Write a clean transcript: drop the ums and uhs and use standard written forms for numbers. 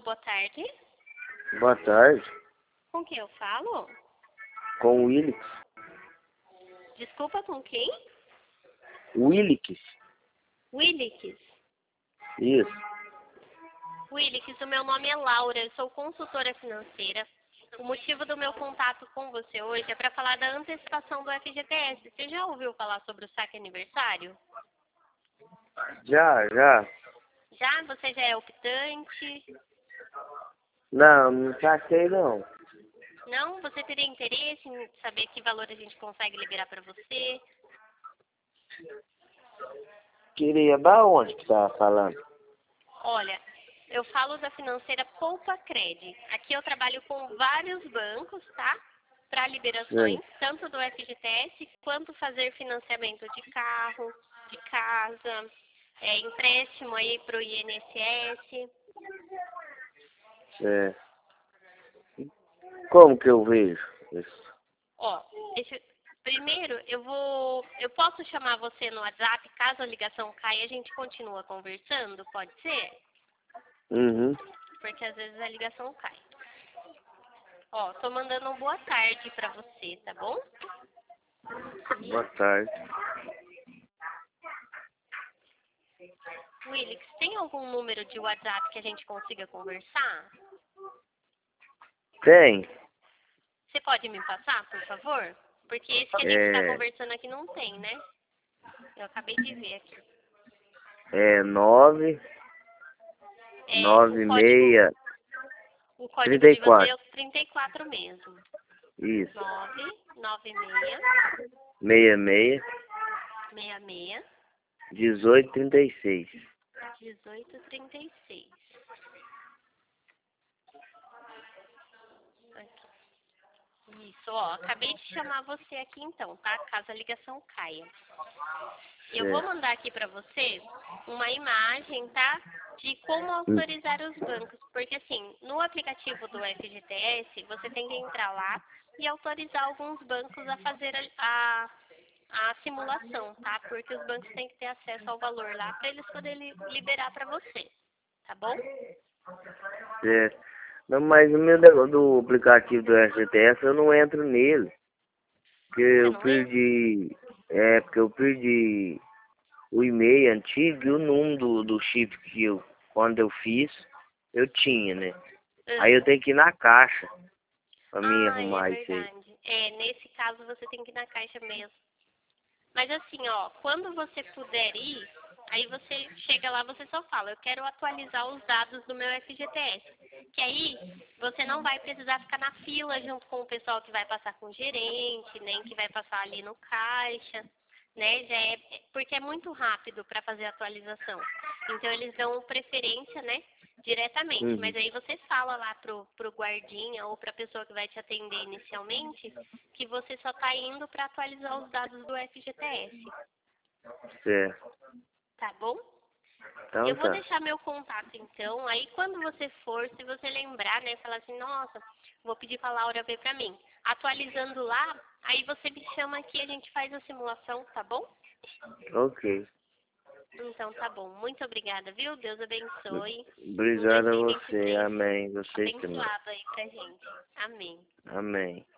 boa tarde. Boa tarde, Com quem eu falo? com o Willix. Desculpa, com quem? Willix, Willix. isso. Willix, o meu nome é Laura, eu sou consultora financeira. O motivo do meu contato com você hoje é para falar da antecipação do FGTS. Você já ouviu falar sobre o saque aniversário? Já. Já? Você já é optante? Não saquei não. Não? Você teria interesse em saber que valor a gente consegue liberar para você? Queria, da onde que tava falando? Olha, eu falo da financeira Poupa Cred. Aqui eu trabalho com vários bancos, tá? Para liberações, Sim. tanto do FGTS quanto fazer financiamento de carro, de casa, empréstimo aí para o INSS. É. Como que eu vejo isso? Ó, primeiro eu posso chamar você no WhatsApp, caso a ligação caia, a gente continua conversando, pode ser? Uhum. Porque às vezes a ligação cai. Ó, tô mandando uma boa tarde pra você, tá bom? Boa tarde. Willix, tem algum número de WhatsApp que a gente consiga conversar? Tem. Você pode me passar, por favor? Porque esse que a gente tá É conversando aqui não tem, né? Eu acabei de ver aqui. 9, O 96, código de você 34. é o 34 mesmo. Isso. 996 66, 66 18, 36. 1836. Isso, ó, acabei de chamar você aqui então, tá? Caso a ligação caia. Eu vou Certo. mandar aqui pra você uma imagem, tá? De como autorizar os bancos. Porque assim, no aplicativo do FGTS, você tem que entrar lá e autorizar alguns bancos a fazer a simulação, tá? Porque os bancos têm que ter acesso ao valor lá para eles poderem liberar para você, tá bom? Certo. Não, mas o meu negócio do aplicativo do FGTS eu não entro nele. Porque Você eu não lembra? perdi. Porque eu perdi o e-mail antigo e o número do chip que quando eu fiz, eu tinha, né? Aí eu tenho que ir na caixa pra mim Ah, é arrumar isso aí. verdade. Nesse caso você tem que ir na caixa mesmo. Mas assim, ó, quando você puder ir, aí você chega lá, você só fala, eu quero atualizar os dados do meu FGTS. Que aí você não vai precisar ficar na fila junto com o pessoal que vai passar com o gerente, nem que vai passar ali no caixa, né? Porque é muito rápido para fazer a atualização. Então eles dão preferência, né? Diretamente, mas Uhum. aí você fala lá pro guardinha ou pra pessoa que vai te atender inicialmente que você só tá indo para atualizar os dados do FGTS, Certo. tá bom? Então Eu vou tá. deixar meu contato então, aí quando você for, se você lembrar, né, falar assim, nossa, vou pedir pra Laura ver pra mim. Atualizando lá, aí você me chama aqui e a gente faz a simulação, tá bom? Ok. Então tá bom. Muito obrigada, viu? Deus abençoe. Um Obrigado a você. 2023 Amém. Vocês também. abençoado aí pra gente. Amém. Amém.